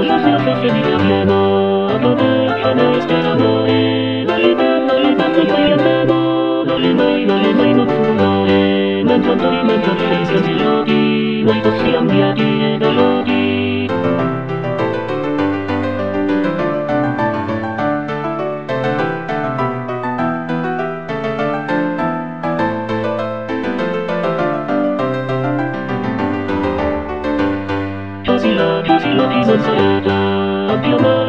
se felice pieno, a dove che noi speriamo e non li penso poi chiamiamo, non li mai non fumo e mentre tormenta senza silodi, noi possiamo via di melodi. Così la vita non sarà, abbiamo